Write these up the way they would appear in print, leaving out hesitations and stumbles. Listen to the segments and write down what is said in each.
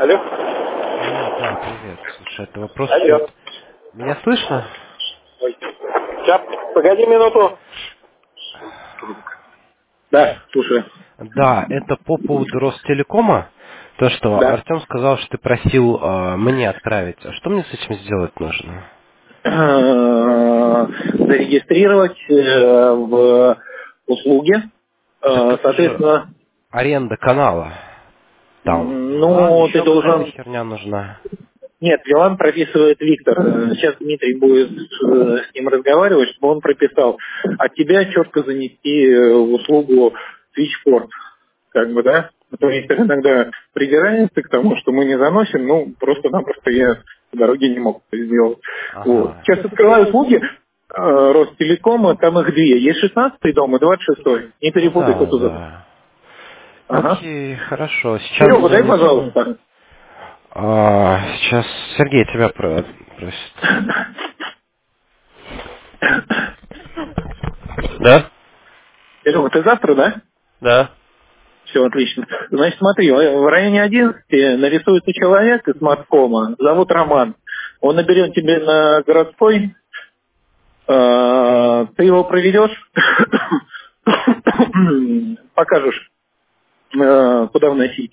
Алло. Да, привет. Слушай, это вопрос... Алло. Меня слышно? Сейчас, погоди минуту. Да, слушай. Да, это по поводу Ростелекома. То, что Да. Артем сказал, что ты просил мне отправить. А что мне с этим сделать нужно? Зарегистрировать в услуги. Так это же Соответственно, аренда канала. Там VLAN, ну, ты еще какая-то должен... херня нужна. Нет, Вилан прописывает Виктор. Сейчас Дмитрий будет с ним разговаривать, чтобы он прописал. От тебя четко занести в услугу Switchport. Как бы, да? А то Виктор иногда придирается к тому, что мы не заносим, ну, просто-напросто я по дороге не мог это сделать. Вот. Ага. Сейчас открываю услуги Ростелекома, там их две. Есть 16-й дом и 26-й. Не Ну перепутай, кто да, туда. да. Ага. Окей, хорошо. Сейчас Серега, дай, занесу. пожалуйста. Сейчас Сергей тебя просит. Да? Серега, ты завтра, да? Да. Все, отлично. Значит, смотри, в районе 11 нарисуется человек из Маткома, зовут Роман. Он наберет тебе на городской, ты его проведешь, покажешь, куда вносить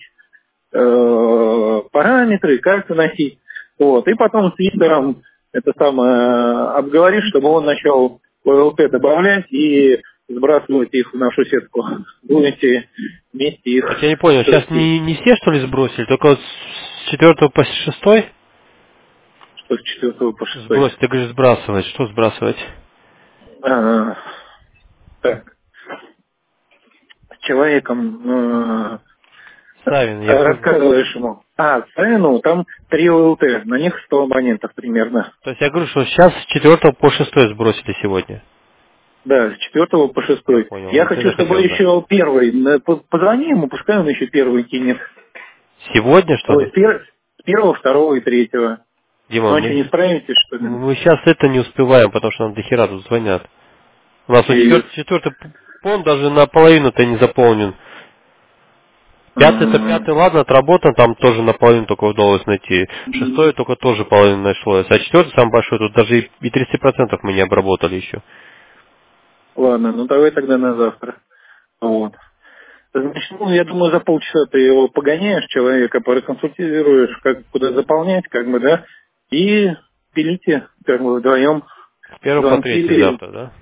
параметры, как вносить. Вот. И потом с Виктором это самое обговоришь, чтобы он начал ОЛТ добавлять и сбрасывать их в нашу сетку. Будете вместе Так я их не понял, сейчас трясти. не все что ли сбросили, только вот с 4 по 6 Что с 4 по 6. сбросить, ты говоришь сбрасывать, что сбрасывать? Так, с человеком Савин, я понял. рассказываешь ему. Цену, там 3 ОЛТ, на них 100 абонентов примерно. То есть я говорю, что сейчас с 4 по 6 сбросили сегодня. Да, с 4 по Я 6. понял, Я вот хочу, это чтобы хотел знать. еще первый, позвони ему, пускай он еще первый кинет. Сегодня что Ой, ли? с первого, второго и третьего. Дима, Ночью не справитесь, что ли? мы сейчас это не успеваем, потому что нам до хера тут звонят. У нас вот Пиздец. четвертый пон даже наполовину-то не заполнен. Пятый-то пятый, ладно, отработан, там тоже наполовину только удалось найти. Шестой только тоже половину нашлось. А четвертый, самый большой, тут даже и 30% мы не обработали еще. Ладно, ну давай тогда на завтра. Вот. Значит, я думаю, за полчаса ты его погоняешь, человека, проконсультируешь, как куда заполнять, как бы, да, и пилите, как бы, вдвоем С первого по звонки. третий завтра, да?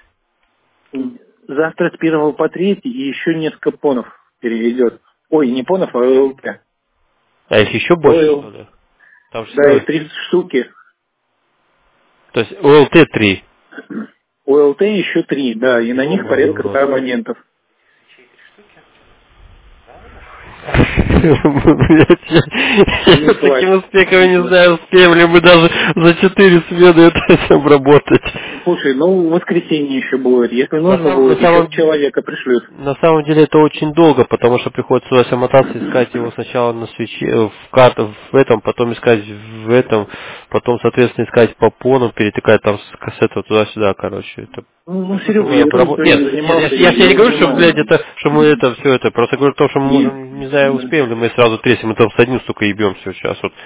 Завтра с первого по третий и еще несколько понов переведет. Ой, не понов, а ОЛТ. А их еще больше, Ой, что ли? Там же да, их 30 штуки. То есть ОЛТ 3. ОЛТ еще 3, да, и на них Ёбаный в порядка 100 рот. абонентов. Блядь, Не я плачь. таким успехом не знаю, успеем ли мы даже за 4 смены это обработать. Слушай, ну в воскресенье еще будет. Если На нужно самом, на будет, еще самом, человека пришлют. на самом деле это очень долго, потому что приходится туда мотаться, искать его сначала на свече, в этом, потом искать в этом, потом, соответственно, искать по пону, перетыкать там с кассеты туда-сюда, короче. Это Ну, чтобы Серега, мы я тоже Нет, своим нет, занимался, я тебе не я говорю, что, блядь, понимаю. это, что мы это все это. Просто говорю то, что мы Нет. можем, не знаю, успеем ли мы сразу трясем, мы там с одним, сука, ебемся сейчас. Вот.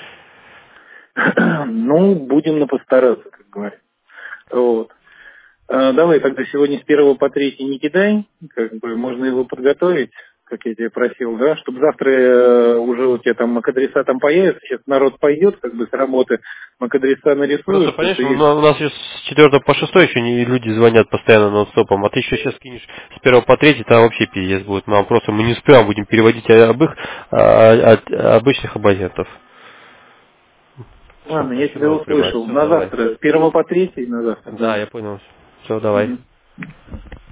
Ну, будем постараться, как говорят. Вот. Давай тогда сегодня с первого по третий не кидай, как бы можно его подготовить, как я тебя просил, да, чтобы завтра уже у тебя там MAC-адреса там появятся, сейчас народ пойдет как бы с работы, MAC-адреса Просто, нарисуются, понимаешь, ты... у нас сейчас с 4 по 6 еще не люди звонят постоянно нон-стопом, а ты еще сейчас кинешь с 1 по 3, там вообще пиздец будет. Мы не успеем, будем переводить от обычных абонентов. Все, Ладно, я тебя спасибо, прибавь. услышал. Все, На давай. завтра, с первого по третий на завтра, Да, да. я понял. Все, давай. Мгм.